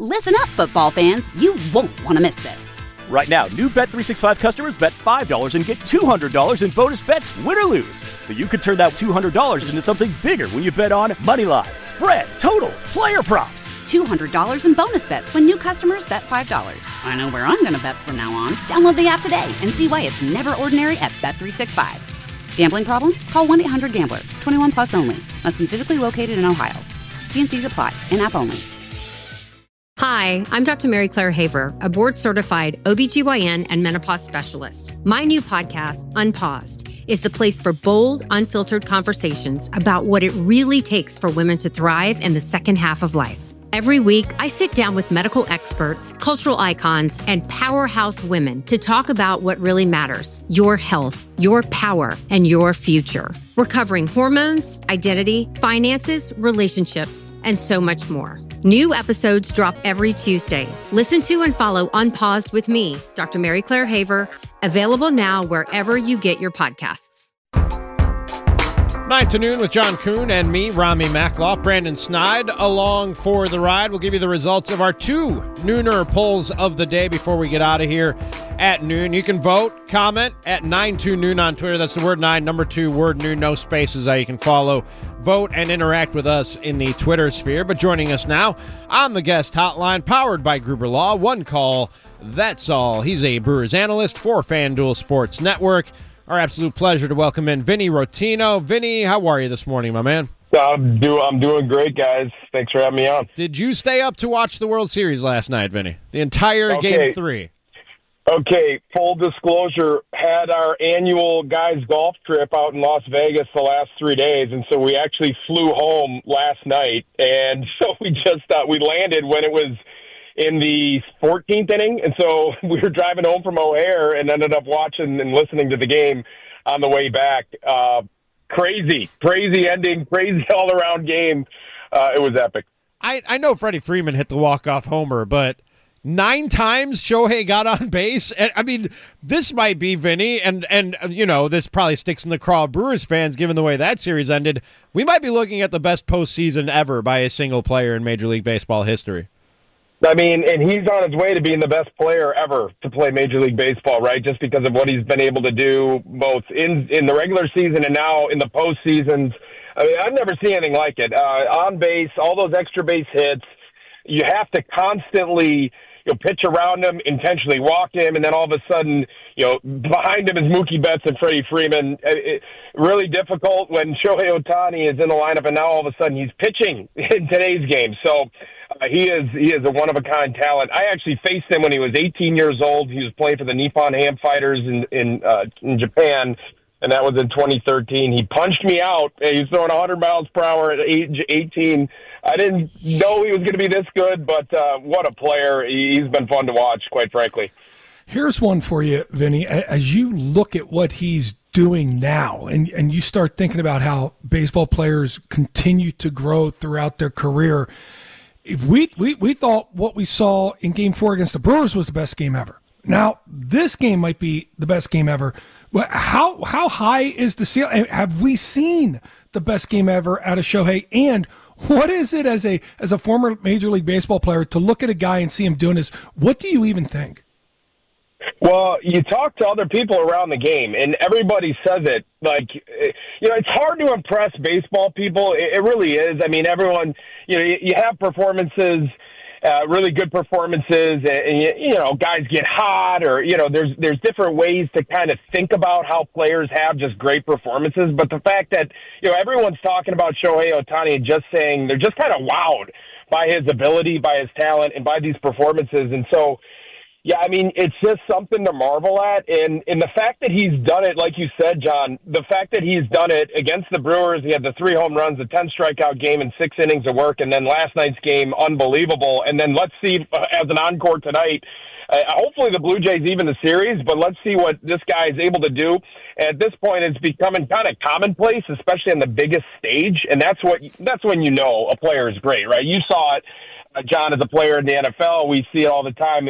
Listen up, football fans. You won't want to miss this. Right now, new Bet365 customers bet $5 and get $200 in bonus bets, win or lose. So you could turn that $200 into something bigger when you bet on money line, spread, totals, player props. $200 in bonus bets when new customers bet $5. I know where I'm going to bet from now on. Download the app today and see why it's never ordinary at Bet365. Gambling problem? Call 1-800-GAMBLER. 21 plus only. Must be physically located in Ohio. T&Cs apply. In-app only. Hi, I'm Dr. Mary Claire Haver, a board-certified OBGYN and menopause specialist. My new podcast, Unpaused, is the place for bold, unfiltered conversations about what it really takes for women to thrive in the second half of life. Every week, I sit down with medical experts, cultural icons, and powerhouse women to talk about what really matters: your health, your power, and your future. We're covering hormones, identity, finances, relationships, and so much more. New episodes drop every Tuesday. Listen to and follow Unpaused with me, Dr. Mary Claire Haver, available now wherever you get your podcasts. 9 to noon with John Kuhn and me, Rami Makloff. Brandon Snide along for the ride. We'll give you the results of our 2 nooner polls of the day before we get out of here at noon. You can vote, comment at 9-2-noon on Twitter. That's the word 9, number 2, word noon, no spaces. You can follow, vote, and interact with us in the Twitter sphere. But joining us now on the guest hotline, powered by Gruber Law, one call, that's all. He's a Brewers analyst for FanDuel Sports Network. Our absolute pleasure to welcome in Vinny Rotino. Vinny, how are you this morning, my man? I'm doing great, guys. Thanks for having me on. Did you stay up to watch the World Series last night, Vinny? The entire Game 3? Okay, full disclosure, had our annual guys golf trip out in Las Vegas the last 3 days, and so we actually flew home last night, and so we landed when it was in the 14th inning, and so we were driving home from O'Hare and ended up watching and listening to the game on the way back. Crazy ending, crazy all-around game. It was epic. I know Freddie Freeman hit the walk-off homer, but 9 times Shohei got on base. I mean, this might be, Vinny, and you know, this probably sticks in the craw of Brewers fans given the way that series ended. We might be looking at the best postseason ever by a single player in Major League Baseball history. I mean, and he's on his way to being the best player ever to play Major League Baseball, right? Just because of what he's been able to do both in the regular season and now in the postseasons. I mean, I've never seen anything like it. On base, all those extra base hits. You have to constantly pitch around him, intentionally walk him, and then all of a sudden, behind him is Mookie Betts and Freddie Freeman. Really difficult when Shohei Ohtani is in the lineup, and now all of a sudden he's pitching in today's game. So he is a one-of-a-kind talent. I actually faced him when he was 18 years old. He was playing for the Nippon Ham Fighters in Japan, and that was in 2013. He punched me out. He was throwing 100 miles per hour at age 18. I didn't know he was going to be this good, but what a player. He's been fun to watch, quite frankly. Here's one for you, Vinny. As you look at what he's doing now, and you start thinking about how baseball players continue to grow throughout their career, we thought what we saw in Game 4 against the Brewers was the best game ever. Now, this game might be the best game ever. How high is the ceiling? Have we seen the best game ever out of Shohei? And what is it as a former Major League Baseball player to look at a guy and see him doing this? What do you even think? Well, you talk to other people around the game, and everybody says it. Like, it's hard to impress baseball people. It really is. I mean, everyone, you have performances, really good performances, and guys get hot, or there's different ways to kind of think about how players have just great performances. But the fact that everyone's talking about Shohei Ohtani and just saying they're just kind of wowed by his ability, by his talent, and by these performances, and so. Yeah, I mean, it's just something to marvel at. And the fact that he's done it, like you said, John, the fact that he's done it against the Brewers, he had the 3 home runs, a 10-strikeout game, and 6 innings of work, and then last night's game, unbelievable. And then let's see, as an encore tonight, hopefully the Blue Jays even the series, but let's see what this guy is able to do. At this point, it's becoming kind of commonplace, especially on the biggest stage, and that's when you know a player is great, right? You saw it. John, as a player in the NFL, we see it all the time.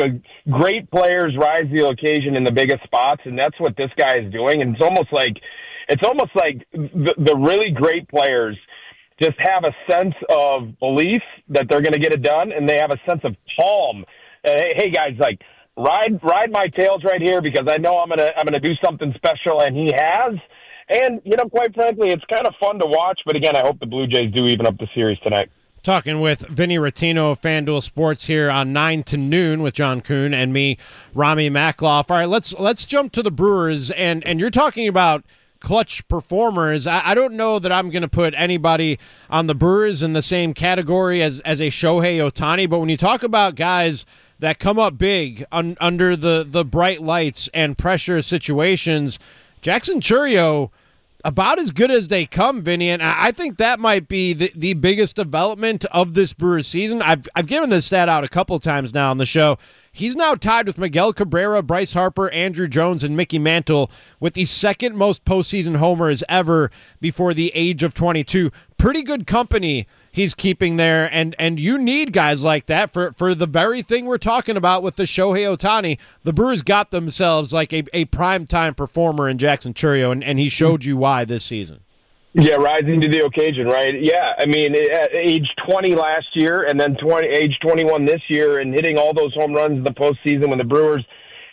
Great players rise to the occasion in the biggest spots, and that's what this guy is doing. And it's almost like the really great players just have a sense of belief that they're going to get it done, and they have a sense of calm. Hey guys, like ride my tails right here because I know I'm gonna do something special, and he has. And quite frankly, it's kind of fun to watch. But again, I hope the Blue Jays do even up the series tonight. Talking with Vinny Rottino of FanDuel Sports here on 9 to noon with John Kuhn and me, Rami Makloff. All right, let's jump to the Brewers, and you're talking about clutch performers. I don't know that I'm going to put anybody on the Brewers in the same category as a Shohei Ohtani, but when you talk about guys that come up big under the bright lights and pressure situations, Jackson Chourio, about as good as they come, Vinny, and I think that might be the biggest development of this Brewers season. I've given this stat out a couple times now on the show. He's now tied with Miguel Cabrera, Bryce Harper, Andrew Jones, and Mickey Mantle with the second most postseason homers ever before the age of 22. Pretty good company he's keeping there, and you need guys like that for the very thing we're talking about with the Shohei Ohtani. The Brewers got themselves like a primetime performer in Jackson Chourio, and he showed you why this season. Yeah, rising to the occasion, right? Yeah, I mean, at age 20 last year and then age 21 this year and hitting all those home runs in the postseason when the Brewers,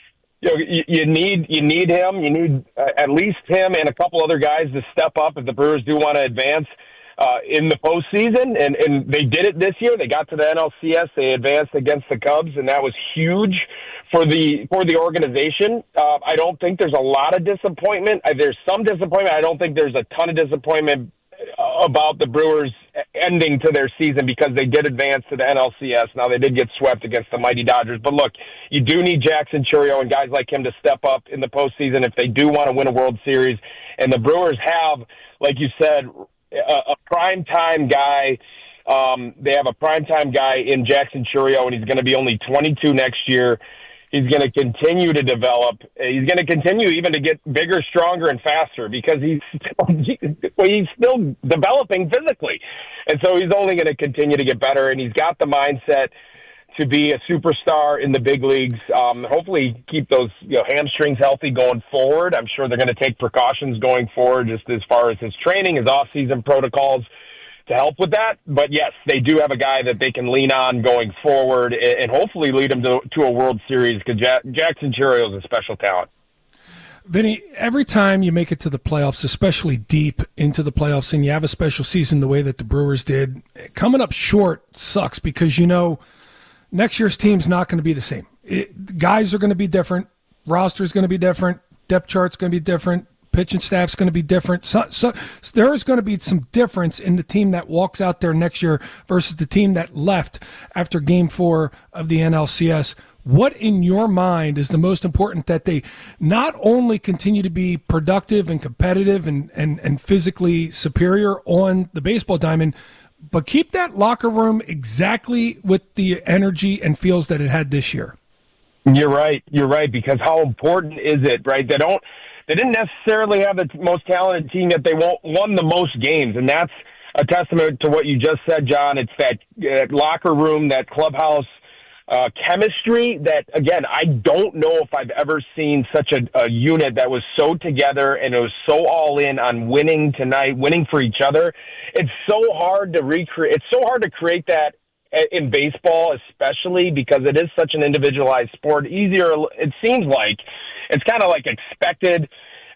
you need him. You need at least him and a couple other guys to step up if the Brewers do want to advance in the postseason. And they did it this year. They got to the NLCS. They advanced against the Cubs, and that was huge for the organization. I don't think there's a lot of disappointment. There's some disappointment. I don't think there's a ton of disappointment about the Brewers ending to their season because they did advance to the NLCS. Now, they did get swept against the mighty Dodgers. But, look, you do need Jackson Chourio and guys like him to step up in the postseason if they do want to win a World Series. And the Brewers have, like you said, a primetime guy. They have a primetime guy in Jackson Chourio, and he's going to be only 22 next year. He's going to continue to develop. He's going to continue even to get bigger, stronger, and faster because he's still developing physically. And so he's only going to continue to get better, and he's got the mindset to be a superstar in the big leagues. Hopefully keep those hamstrings healthy going forward. I'm sure they're going to take precautions going forward just as far as his training, his off-season protocols to help with that. But yes, they do have a guy that they can lean on going forward and hopefully lead them to a World Series because Jackson Chourio is a special talent. Vinny, every time you make it to the playoffs, especially deep into the playoffs, and you have a special season the way that the Brewers did, coming up short sucks because next year's team's not going to be the same. Guys are going to be different. Roster's going to be different. Depth chart's going to be different. Pitching staff's going to be different. So there's going to be some difference in the team that walks out there next year versus the team that left after Game 4 of the NLCS. What, in your mind, is the most important that they not only continue to be productive and competitive and physically superior on the baseball diamond, but keep that locker room exactly with the energy and feels that it had this year? You're right, because how important is it, right? They didn't necessarily have the most talented team, yet they won the most games, and that's a testament to what you just said, John. It's that locker room, that clubhouse chemistry that, again, I don't know if I've ever seen such a unit that was so together and it was so all in on winning tonight, winning for each other. It's so hard to recreate. It's so hard to create that in baseball, especially because it is such an individualized sport. Easier, it seems like. It's kind of like expected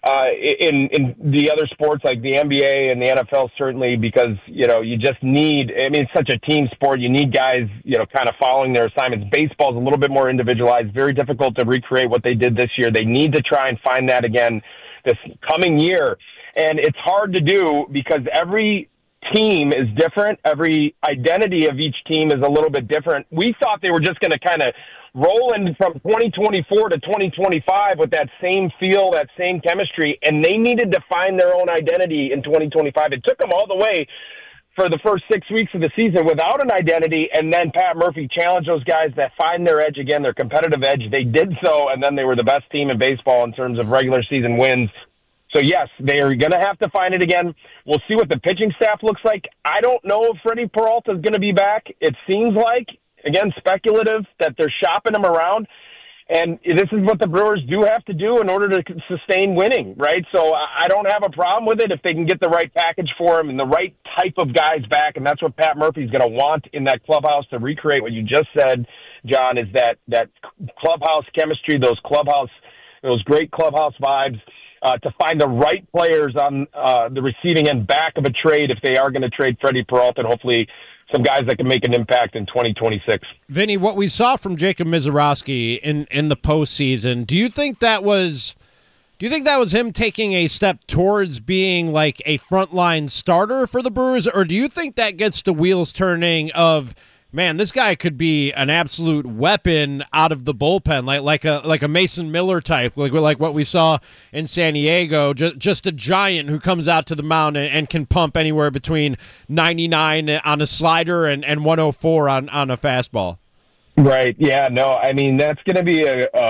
in the other sports like the NBA and the NFL, certainly, because, you just need, it's such a team sport. You need guys, kind of following their assignments. Baseball is a little bit more individualized, very difficult to recreate what they did this year. They need to try and find that again this coming year. And it's hard to do because every team is different. Every identity of each team is a little bit different. We thought they were just going to kind of roll in from 2024 to 2025 with that same feel, that same chemistry, and they needed to find their own identity in 2025. It took them all the way for the first 6 weeks of the season without an identity, and then Pat Murphy challenged those guys that find their edge again, their competitive edge. They did so, and then they were the best team in baseball in terms of regular season wins. So, yes, they are going to have to find it again. We'll see what the pitching staff looks like. I don't know if Freddie Peralta is going to be back. It seems like, again, speculative, that they're shopping him around. And this is what the Brewers do have to do in order to sustain winning, right? So I don't have a problem with it if they can get the right package for him and the right type of guys back, and that's what Pat Murphy's going to want in that clubhouse to recreate what you just said, John, is that clubhouse chemistry, those great clubhouse vibes, to find the right players on the receiving end back of a trade if they are going to trade Freddie Peralta, and hopefully some guys that can make an impact in 2026. Vinny, what we saw from Jacob Misiorowski in the postseason, do you think that was him taking a step towards being like a frontline starter for the Brewers, or do you think that gets the wheels turning of, man, this guy could be an absolute weapon out of the bullpen, like a Mason Miller type, like what we saw in San Diego, just a giant who comes out to the mound and can pump anywhere between 99 on a slider and 104 on a fastball. Right. Yeah. No. I mean, that's going to be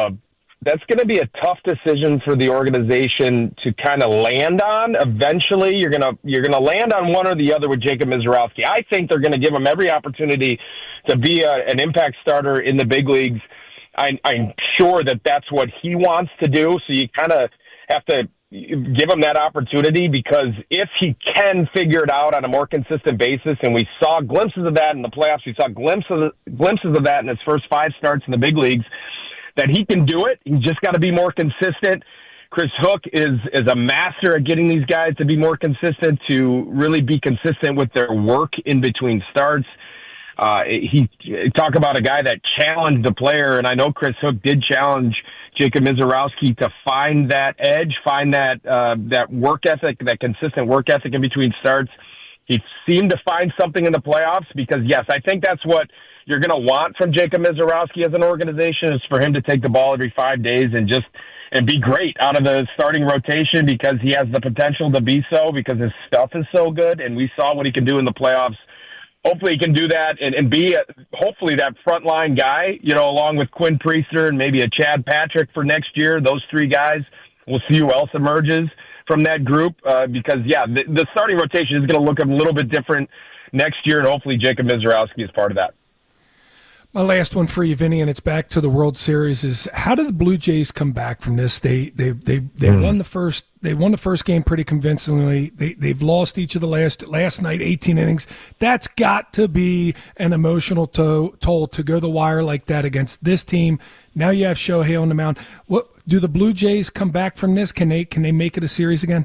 a tough decision for the organization to kind of land on. Eventually, you're gonna land on one or the other with Jacob Misiorowski. I think they're going to give him every opportunity to be an impact starter in the big leagues. I'm sure that that's what he wants to do. So you kind of have to give him that opportunity, because if he can figure it out on a more consistent basis, and we saw glimpses of that in the playoffs, we saw glimpses of that in his first 5 starts in the big leagues, that he can do it. He just got to be more consistent. Chris Hook is a master at getting these guys to be more consistent, to really be consistent with their work in between starts. He talk about a guy that challenged a player, and I know Chris Hook did challenge Jacob Misiorowski to find that edge, find that work ethic, that consistent work ethic in between starts. He seemed to find something in the playoffs, because, yes, I think that's what you're going to want from Jacob Misiorowski as an organization, is for him to take the ball every 5 days and be great out of the starting rotation, because he has the potential to be so, because his stuff is so good, and we saw what he can do in the playoffs. Hopefully he can do that and be hopefully that frontline guy, along with Quinn Priester and maybe a Chad Patrick for next year. Those 3 guys, we'll see who else emerges from that group, because, the starting rotation is going to look a little bit different next year, and hopefully Jacob Misiorowski is part of that. My last one for you, Vinny, and it's back to the World Series, is how did the Blue Jays come back from this? They won the first game pretty convincingly. They've lost each of the last night 18 innings. That's got to be an emotional toll to go the wire like that against this team. Now you have Shohei on the mound. What do the Blue Jays come back from this? Can they make it a series again?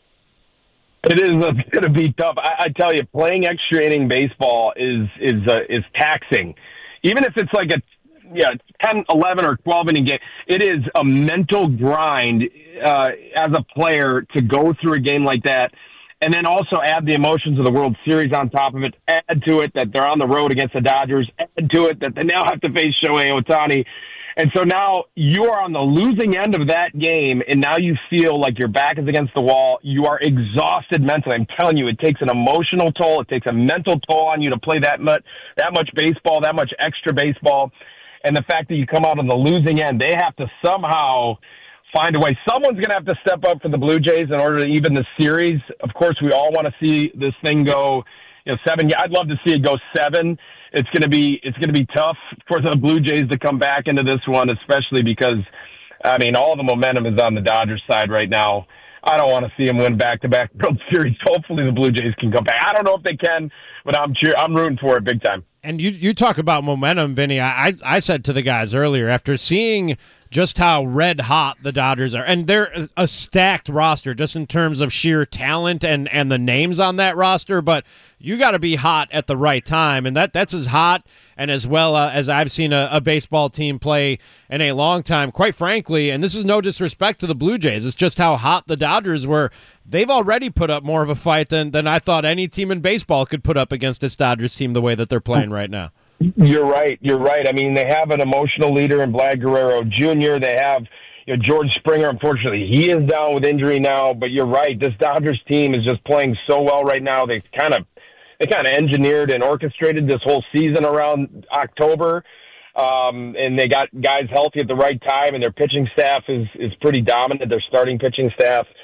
It is going to be tough. I tell you, playing extra inning baseball is taxing. Even if it's like a 10, 11, or 12 inning game, it is a mental grind as a player to go through a game like that, and then also add the emotions of the World Series on top of it, add to it that they're on the road against the Dodgers, add to it that they now have to face Shohei Ohtani. And so now you are on the losing end of that game, and now you feel like your back is against the wall. You are exhausted mentally. I'm telling you, it takes an emotional toll. It takes a mental toll on you to play that much baseball, that much extra baseball. And the fact that you come out on the losing end, they have to somehow find a way. Someone's going to have to step up for the Blue Jays in order to even the series. Of course, we all want to see this thing go 7. I'd love to see it go 7. It's going to be tough for the Blue Jays to come back into this one, especially because, all the momentum is on the Dodgers side right now. I don't want to see them win back-to-back World Series. Hopefully the Blue Jays can come back. I don't know if they can, but I'm rooting for it big time. And you talk about momentum, Vinny. I said to the guys earlier, after seeing just how red hot the Dodgers are, and they're a stacked roster just in terms of sheer talent and the names on that roster, but you got to be hot at the right time, and that's as hot and as well as I've seen a baseball team play in a long time, quite frankly. And this is no disrespect to the Blue Jays. It's just how hot the Dodgers were. They've already put up more of a fight than I thought any team in baseball could put up against this Dodgers team the way that they're playing right now. You're right. They have an emotional leader in Vlad Guerrero Jr. They have George Springer. Unfortunately, he is down with injury now. But you're right. This Dodgers team is just playing so well right now. They kind of engineered and orchestrated this whole season around October. And they got guys healthy at the right time, and their pitching staff is pretty dominant, their starting pitching staff.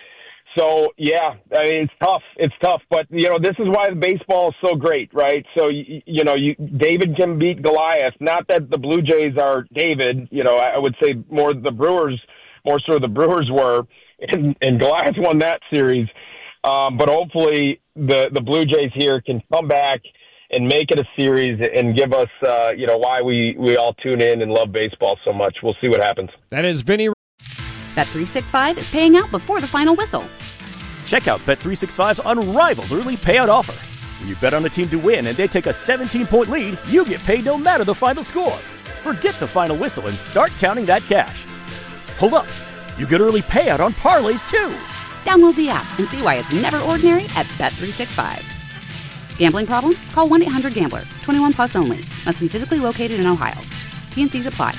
So, yeah, I mean, it's tough. It's tough. But, this is why baseball is so great, right? So, David can beat Goliath. Not that the Blue Jays are David. I would say more so the Brewers were. And Goliath won that series. But hopefully the Blue Jays here can come back and make it a series and give us, why we all tune in and love baseball so much. We'll see what happens. That is Vinny. Bet365 is paying out before the final whistle. Check out Bet365's unrivaled early payout offer. When you bet on a team to win and they take a 17-point lead, you get paid no matter the final score. Forget the final whistle and start counting that cash. Hold up. You get early payout on parlays, too. Download the app and see why it's never ordinary at Bet365. Gambling problem? Call 1-800-GAMBLER. 21 plus only. Must be physically located in Ohio. T&Cs apply.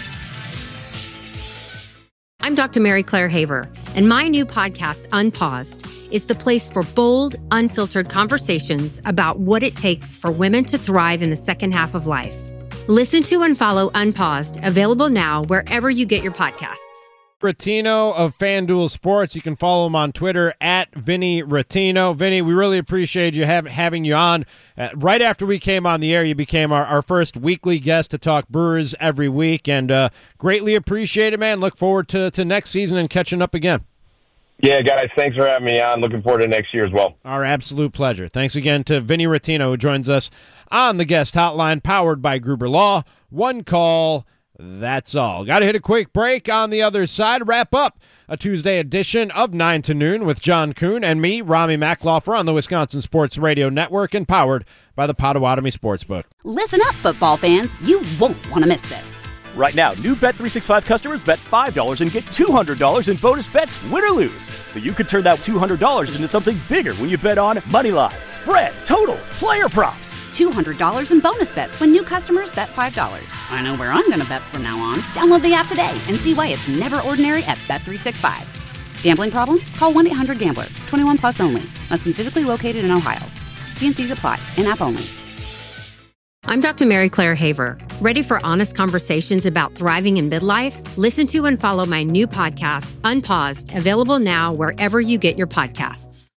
I'm Dr. Mary Claire Haver, and my new podcast, Unpaused, is the place for bold, unfiltered conversations about what it takes for women to thrive in the second half of life. Listen to and follow Unpaused, available now wherever you get your podcasts. Rattino of FanDuel Sports. You can follow him on Twitter at Vinny Rattino. Vinny, we really appreciate you having you on. Right after we came on the air, you became our first weekly guest to talk Brewers every week, and greatly appreciate it, man. Look forward to next season and catching up again. Yeah, guys, thanks for having me on. Looking forward to next year as well. Our absolute pleasure. Thanks again to Vinny Rattino, who joins us on the guest hotline, powered by Gruber Law. One call. That's all. Got to hit a quick break. On the other side, wrap up a Tuesday edition of 9 to Noon with John Kuhn and me, Rami Makhlofer, on the Wisconsin Sports Radio Network and powered by the Potawatomi Sportsbook. Listen up, football fans. You won't want to miss this. Right now, new Bet365 customers bet $5 and get $200 in bonus bets, win or lose. So you could turn that $200 into something bigger when you bet on Moneyline, spread, totals, player props. $200 in bonus bets when new customers bet $5. I know where I'm going to bet from now on. Download the app today and see why it's never ordinary at Bet365. Gambling problem? Call 1-800-GAMBLER. 21 plus only. Must be physically located in Ohio. T&Cs apply. In-app only. I'm Dr. Mary Claire Haver. Ready for honest conversations about thriving in midlife? Listen to and follow my new podcast, Unpaused, available now wherever you get your podcasts.